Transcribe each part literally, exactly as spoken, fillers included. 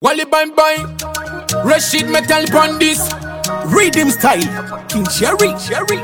Wally bang bang. Rashid Metal Pandis. Rhythm style. King Sherry. Sherry.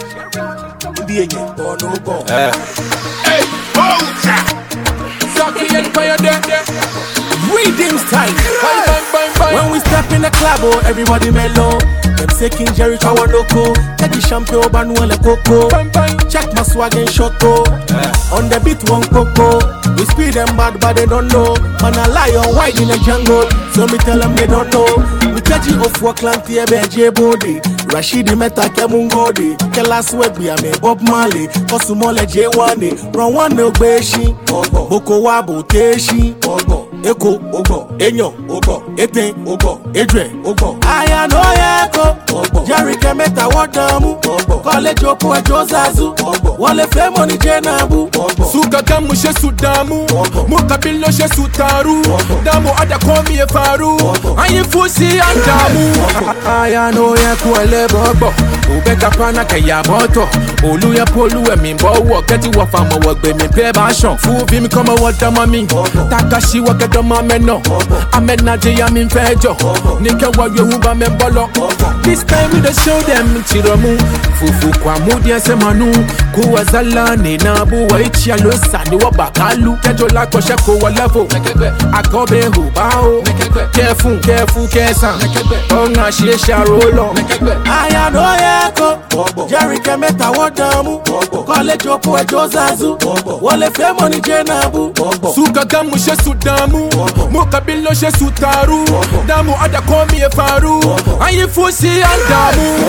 Uh. Hey, Boja. Saki Empire there. Rhythm style. Wally bang bang bang. When we step in the club, oh, everybody mellow. Them say King Jerry Kawanoko. Take the champagne, Banuele Coco. Bang bang. Check my swag and shotto. Uh. On the beat, one coco. We speed them bad, but they don't know. Man, a lion white in the jungle. So me tell them they don't know. We catch you off work land here, J body. Rashidi Meta Kemungodi. Kelas Webi, I mean Bob Marley. Kosumole J one. Run one no beshi. Boko Wabo Teshi. Eko, Ogo, Enyo, Ogo, Ete, Ogo, Edre, Ogo. I know Yako, Jerry Kemeta Wadamu, College Opo Jozazu, Wale Femoni Jenabu, Suka Damu Shesudamu, Mukabilo Shesutaru, Damu Ada Komi Faru, Ayi Fusi Andamu. I know Yako Lebobo, Ubeka Pana Kayaboto, Oluya Polu and Mimbo, Wakati Wafama work with me, Pebashon, Fuvi come a water mami, Takashi Waka. Mameno, Ahmed Nadia min fejo, Nika wa Yoruba membolo. This time we dey show them Chiromu, Fufu kwa mudi semanu, Kuwazala ni nabu wa ichi alosa ni wabakalu. Kejo la koshe kwa level, akobe hubao. Careful, careful, kesa, onga shiesha rolo. Aya no yako, Jerry Kemeta Wadamu, College Opo Jozazu, Wale Femoni Jenabu, Suka Gamu Shesudamu. Mukabilo Shesutaru, Damu Ada Komi Faru, Ayi Fusi Andamu.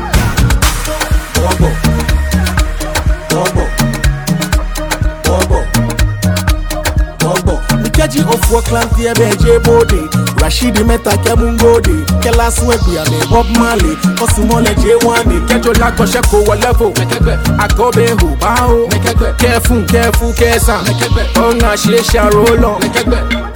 Nikeji of work land here, J body. Rashidi Meta Kemungodi. Kelas Webi, I mean Bob Marley. Kosumole J one. Kejo la koshe kwa level, akobe hubao. Careful, careful, kesa, onga shiesha rolo.